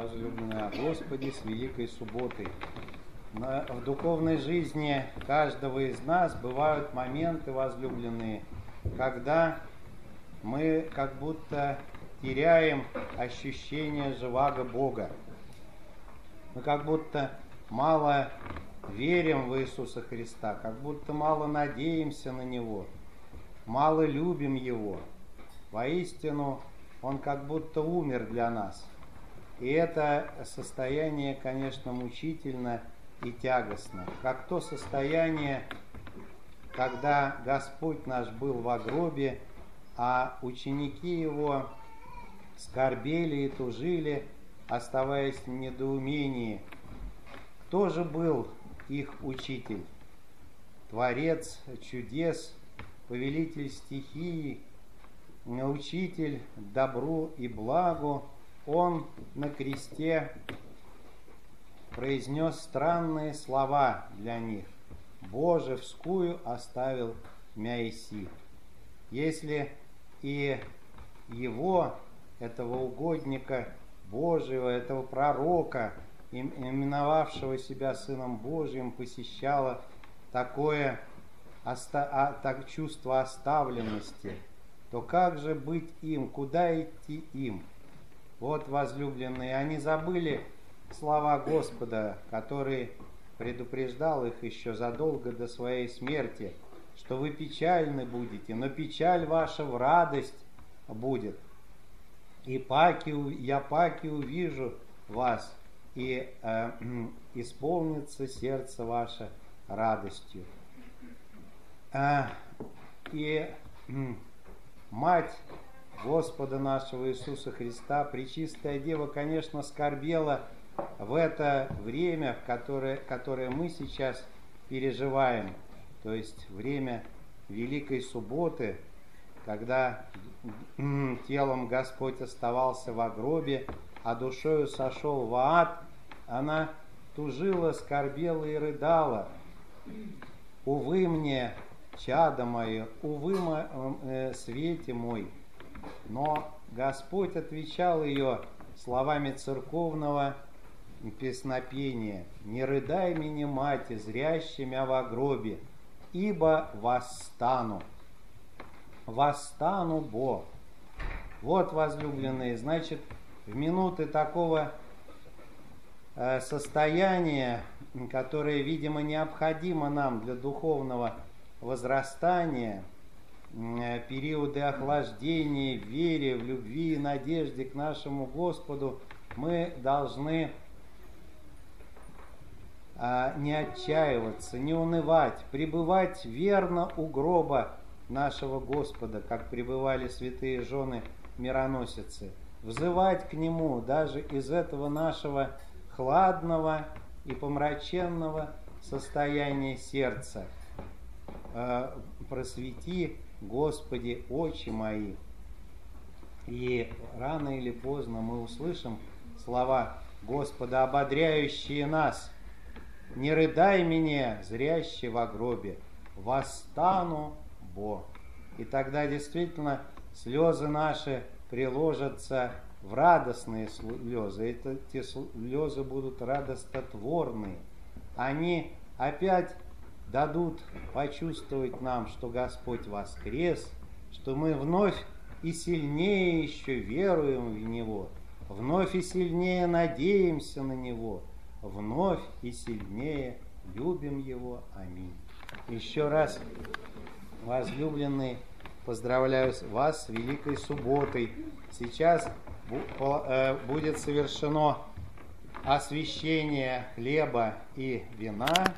возлюбленные, о Господе с Великой Субботой. В духовной жизни каждого из нас бывают моменты, возлюбленные, когда мы как будто теряем ощущение живаго Бога. Мы как будто мало верим в Иисуса Христа, как будто мало надеемся на Него, мало любим Его. Воистину, Он как будто умер для нас. И это состояние, конечно, мучительно и тягостно, как то состояние, когда Господь наш был во гробе, а ученики Его скорбели и тужили, оставаясь в недоумении. Кто же был их учитель? Творец чудес, повелитель стихии, учитель добру и благу. Он на кресте произнес странные слова для них. «Божевскую оставил мяйси». Если и его, этого угодника Божьего, этого пророка, именовавшего себя Сыном Божьим, посещало такое чувство оставленности, то как же быть им, куда идти им? Вот, возлюбленные, они забыли слова Господа, который предупреждал их еще задолго до своей смерти, что вы печальны будете, но печаль ваша в радость будет. И я паки увижу вас, и исполнится сердце ваше радостью. И Мать Господа нашего Иисуса Христа, Пречистая Дева, конечно, скорбела в это время, которое мы сейчас переживаем, то есть время Великой Субботы, когда телом Господь оставался во гробе, а душою сошел в ад. Она тужила, скорбела и рыдала. «Увы мне, чадо мое, увы, свете мой». Но Господь отвечал ее словами церковного песнопения: «Не рыдай меня, мати, зряще мя во гробе, ибо восстану». «Восстану, Бо». Вот, возлюбленные, значит, в минуты такого состояния, которое, видимо, необходимо нам для духовного возрастания, периоды охлаждения в вере, в любви и надежде к нашему Господу, мы должны не отчаиваться, не унывать, пребывать верно у гроба нашего Господа, как пребывали святые жены мироносицы, взывать к Нему даже из этого нашего хладного и помраченного состояния сердца. «Просвети, Господи, очи мои». И рано или поздно мы услышим слова Господа, ободряющие нас: «Не рыдай меня, зряще во гробе, восстану, Бо». И тогда действительно слезы наши приложатся в радостные слезы. Эти слезы будут радостотворные. Они опять дадут почувствовать нам, что Господь воскрес, что мы вновь и сильнее еще веруем в Него, вновь и сильнее надеемся на Него, вновь и сильнее любим Его. Аминь. Еще раз, возлюбленные, поздравляю вас с Великой Субботой. Сейчас будет совершено освящение хлеба и вина.